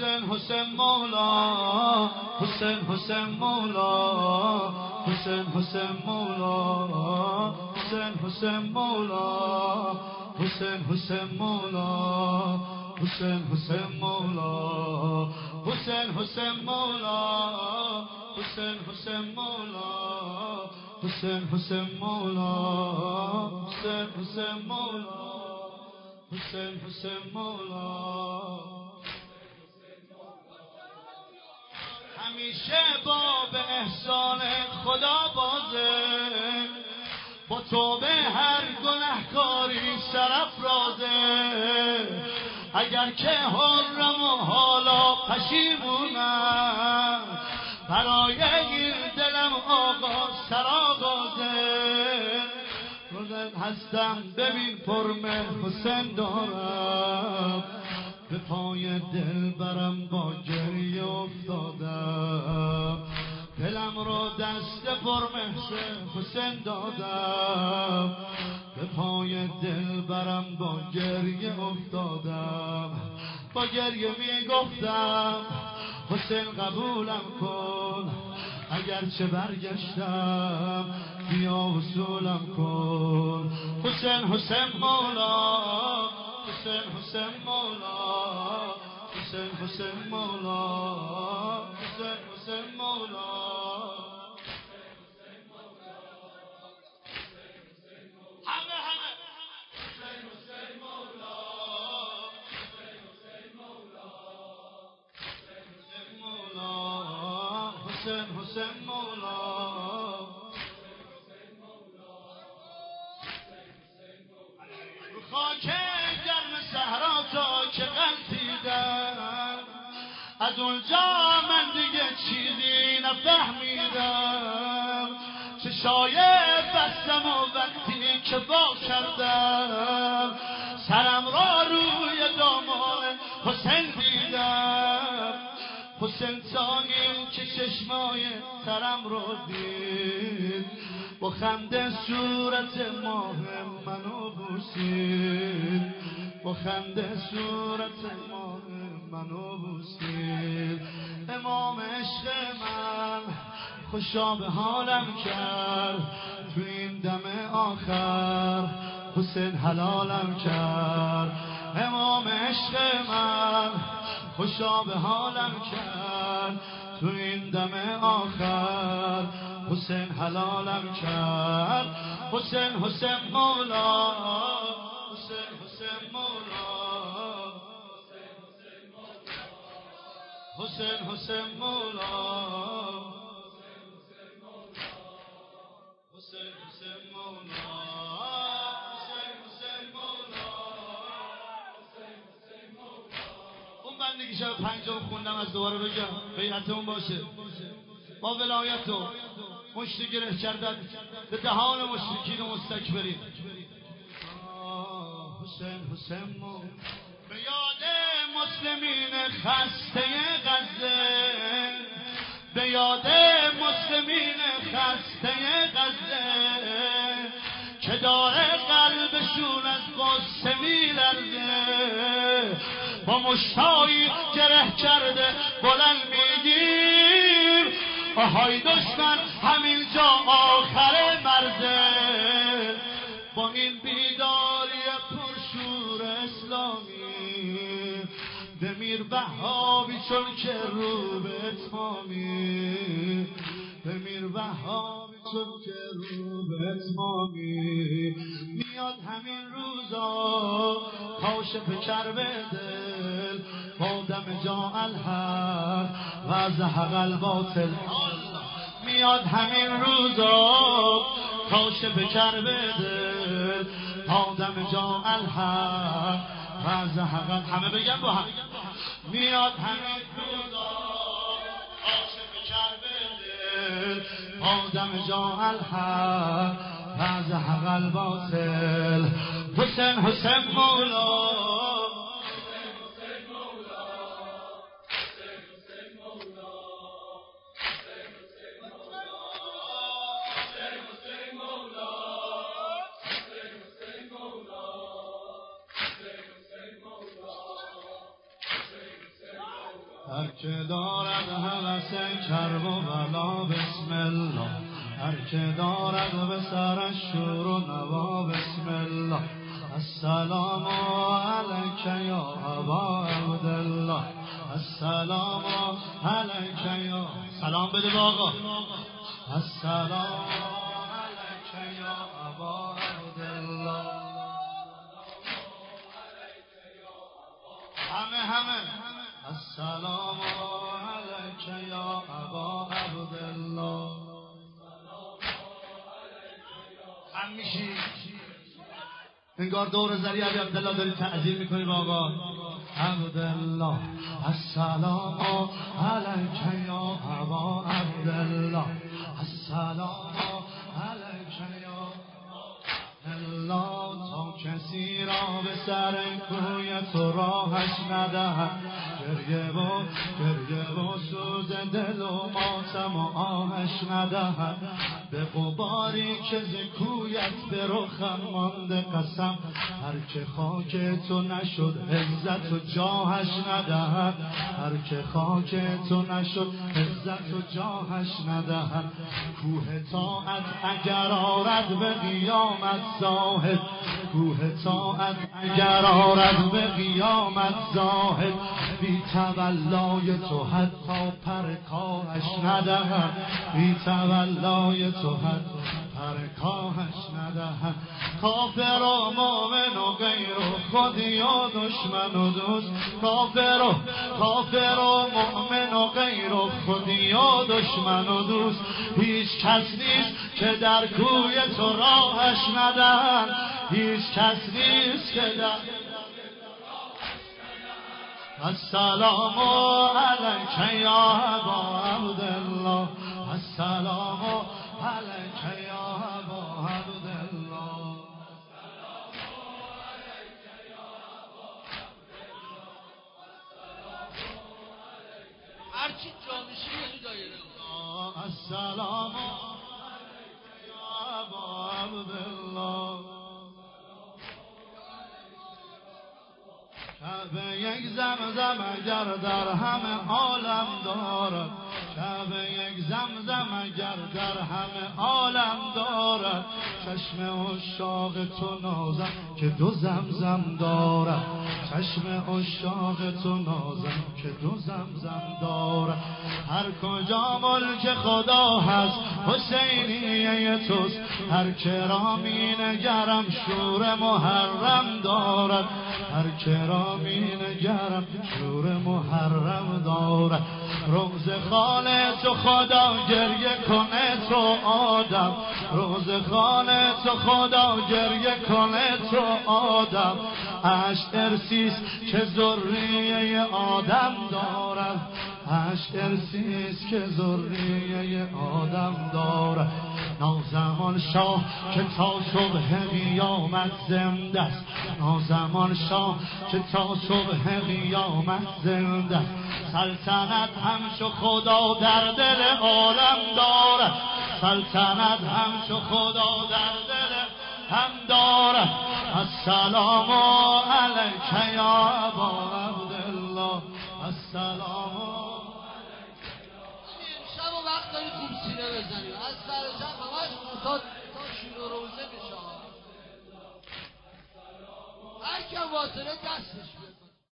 حسین حسین مولا حسین حسین مولا حسین حسین مولا حسین حسین مولا حسین حسین مولا حسین حسین مولا حسین حسین مولا حسین حسین مولا حسین حسین مولا حسین حسین مولا حسین حسین مولا همیشه باب احسان خدا بازه با توبه هر گناهکاری سرافرازه اگر که حرم و حالا پشیمونم برای این دلم آقا سرآغازه روزت هستم ببین فرم حسین دارم به پای دل برم با گریه افتادم دلم رو دست فرم حسین دادم به پای دل برم با گریه افتادم با گریه میگفتم حسین قبولم کن اگرچه برگشتم بیا وصولم کن حسین حسین مولا حسین حسین مولا حسین حسین مولا حسین حسین مولا همه حسین حسین مولا حسین حسین مولا حسین حسین مولا خاک گرم صحرا تا که غلطیدم از اونجا من دیگه چیزی نفهمیدم چشای بستم و وقتی که با کردم سرم را روی دامان حسین دیدم حسین تا این که چشمای سرم رو دید با خنده صورت ماه منو بوسید با خنده صورت ماه منو بوسید امام عشق من خوشا به حالم کرد تو این دم آخر حسین حلالم کرد امام عشق من خوشا به حالم کرد تو این دم آخر حسین حلالم کرد حسین حسین مولا حسین حسین مولا حسین حسین مولا حسین حسین مولا حسین حسین مولا اون بندگی شب پنجم خوندم از دوباره بگم بیعتمون باشه با ولایت و مشتی گره کردن به دهان مشرکین و مستکبرین حسین حسین مولا به یاد مسلمین خسته غزه به یاد مسلمین خسته غزه که داره قلبشون از غصه میلرزه با مشتایی گره کرده بلند میگیم آهای دشمن همین جا آخر مرزه با این بیداری پرشور اسلامی بمیر وهابی چون که رو به اتمامی بمیر وهابی چون که رو به اتمامی میاد همین روزا کاشف کرب دل با دم جا الحق و زهق الباطل میاد همین روزا کاشف کرب دل با دم جا الحق و زهق همه بگم با هم میاد همین روزا کاشف کرب دل با دم جا الحق و زهق الباطل حسین حسین مولا هر که دارد هوس کرب و بلا بسم الله، هر که دارد به سرش شور و نوا بسم الله. السلام علیک یا ابا عبدالله، السلام علیک یا، سلام بده به آقا. السلام علیک یا ابا عبدالله. همه السلام علیک یا ابا عبدالله. هم میشی انگار دور زری علی عبدالله داری تعظیم میکنی با آقا عبدالله. السلام علیک یا ابا عبدالله، السلام علیک یا الله. تا کسی را به سر کوی تو راهش ندهد، گریه و سوز دل و ماتم و آهش ندهد. به غباری که ز کویت به رخم مانده قسم، هر که خاک تو نشد عزت و جاهش ندهد، هر که خاک تو نشد عزت و جاهش ندهد. کوه طاعت اگر آرد به قیامت زاهد، کوه طاعت اگر آرد به قیامت زاهد، بی تولای تو حتی پر کاهش ندهد، بی تولای تو حتی پر کاهش ندهد. کافر و مومن و غیر و خودی و دشمن و دوست، کافر و مومن و غیر و خودی و دشمن و دوست، هیچ کس نیست که در کوی تو راهش ندهد، هیچ کس نیست که در. السلام علیک یا ابا عبدالله، السلام علیک یا ابا عبدالله. هرچی جانشی تو دایره بود. السلام علیک یا ابا عبدالله. کعبه یک زمزم اگر در همه عالم دارد، کعبه یک زمزم اگر در همه عالم دارد، چشم عشاق تو نازم که دو زمزم دارد، چشم عشاق تو نازم که دو زمزم دارد. هر کجا ملک خدا هست حسینیه توست، هر که را می نگرم شور محرم دارد، هر که را می نگرم شور محرم دارد. روز خانه تو خدا گریه کنه تو آدم، روز خانه تو خدا گریه کنه تو آدم. عشق ارسیست که ذریه آدم دارد، عشق ارسیست که ذریه آدم دارد. نازمان شاه که تا صبح قیامت زنده است، نازمان شاه که تا صبح قیامت زنده است. سلطنت همچو خدا در دل عالم دارد، سلطنت همچو خدا در دل هم دارد. السلام علیک یا ابا عبدالله، السلام علیک. امشب و وقت داری خوب سینه بزنیم، از سر شب همش موتاد شیر و روزه بشه. هر کم واصله دستش